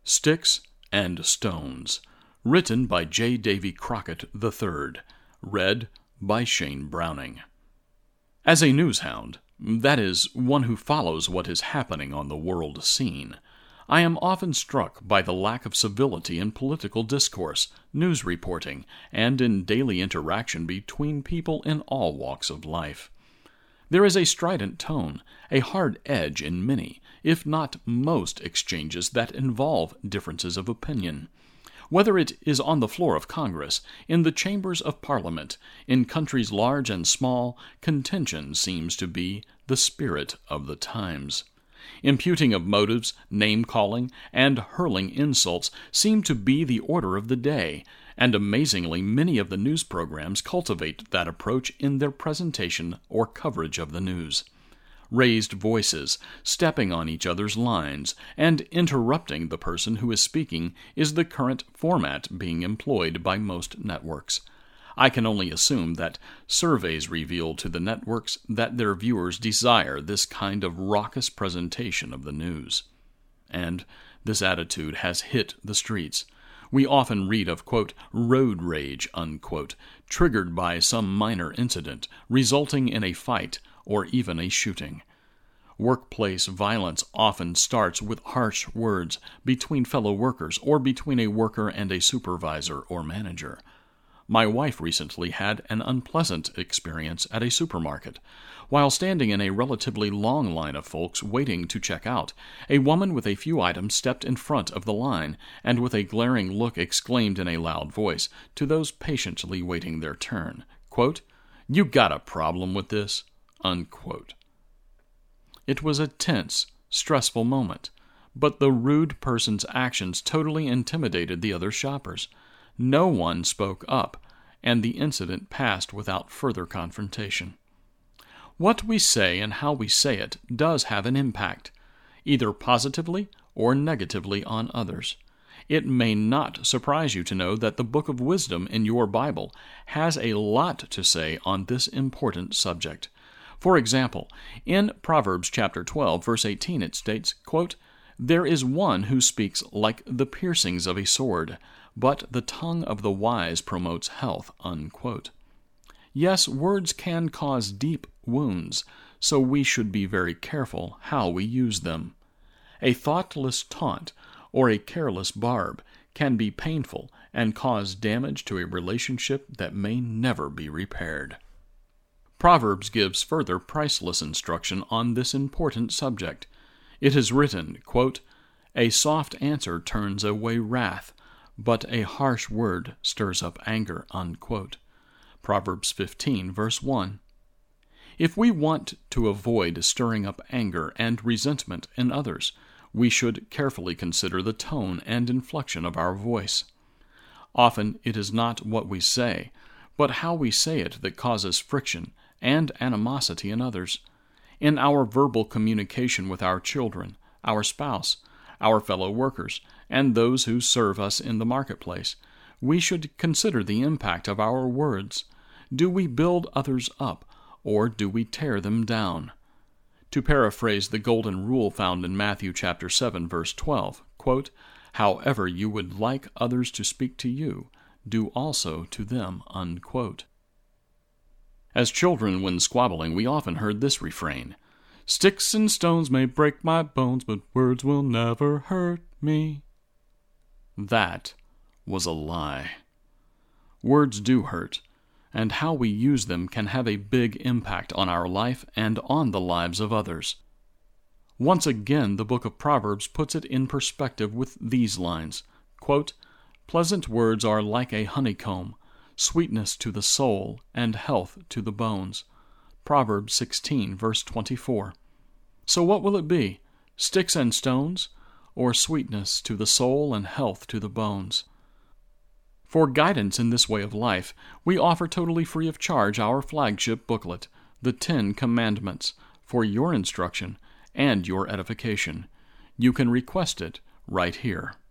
Sticks and Stones, written by J. Davy Crockett III, read by Shane Browning. As a newshound, that is, one who follows what is happening on the world scene, I am often struck by the lack of civility in political discourse, news reporting, and in daily interaction between people in all walks of life. There is a strident tone, a hard edge in many, if not most, exchanges that involve differences of opinion. Whether it is on the floor of Congress, in the chambers of Parliament, in countries large and small, contention seems to be the spirit of the times. Imputing of motives, name-calling, and hurling insults seem to be the order of the day, and amazingly many of the news programs cultivate that approach in their presentation or coverage of the news. Raised voices, stepping on each other's lines, and interrupting the person who is speaking is the current format being employed by most networks. I can only assume that surveys reveal to the networks that their viewers desire this kind of raucous presentation of the news. And this attitude has hit the streets. We often read of, quote, road rage, unquote, triggered by some minor incident, resulting in a fight or even a shooting. Workplace violence often starts with harsh words between fellow workers or between a worker and a supervisor or manager. My wife recently had an unpleasant experience at a supermarket. While standing in a relatively long line of folks waiting to check out, a woman with a few items stepped in front of the line and with a glaring look exclaimed in a loud voice to those patiently waiting their turn, quote, "You got a problem with this?" Unquote. It was a tense, stressful moment, but the rude person's actions totally intimidated the other shoppers. No one spoke up, and the incident passed without further confrontation. What we say and how we say it does have an impact, either positively or negatively on others. It may not surprise you to know that the Book of Wisdom in your Bible has a lot to say on this important subject. For example, in Proverbs chapter 12, verse 18, it states, quote, "There is one who speaks like the piercings of a sword, but the tongue of the wise promotes health," unquote. Yes, words can cause deep wounds, so we should be very careful how we use them. A thoughtless taunt or a careless barb can be painful and cause damage to a relationship that may never be repaired. Proverbs gives further priceless instruction on this important subject. It is written, quote, "A soft answer turns away wrath, but a harsh word stirs up anger," unquote. Proverbs 15, verse 1. If we want to avoid stirring up anger and resentment in others, we should carefully consider the tone and inflection of our voice. Often it is not what we say, but how we say it that causes friction and animosity in others. In our verbal communication with our children, our spouse, our fellow workers, and those who serve us in the marketplace, we should consider the impact of our words. Do we build others up, or do we tear them down? To paraphrase the golden rule found in Matthew chapter 7, verse 12, quote, "However you would like others to speak to you, do also to them," unquote. As children, when squabbling, we often heard this refrain, "Sticks and stones may break my bones, but words will never hurt me." That was a lie. Words do hurt, and how we use them can have a big impact on our life and on the lives of others. Once again, the book of Proverbs puts it in perspective with these lines, quote, "Pleasant words are like a honeycomb, sweetness to the soul and health to the bones." Proverbs 16, verse 24. So what will it be? Sticks and stones, or sweetness to the soul and health to the bones? For guidance in this way of life, we offer totally free of charge our flagship booklet, The 10 Commandments, for your instruction and your edification. You can request it right here.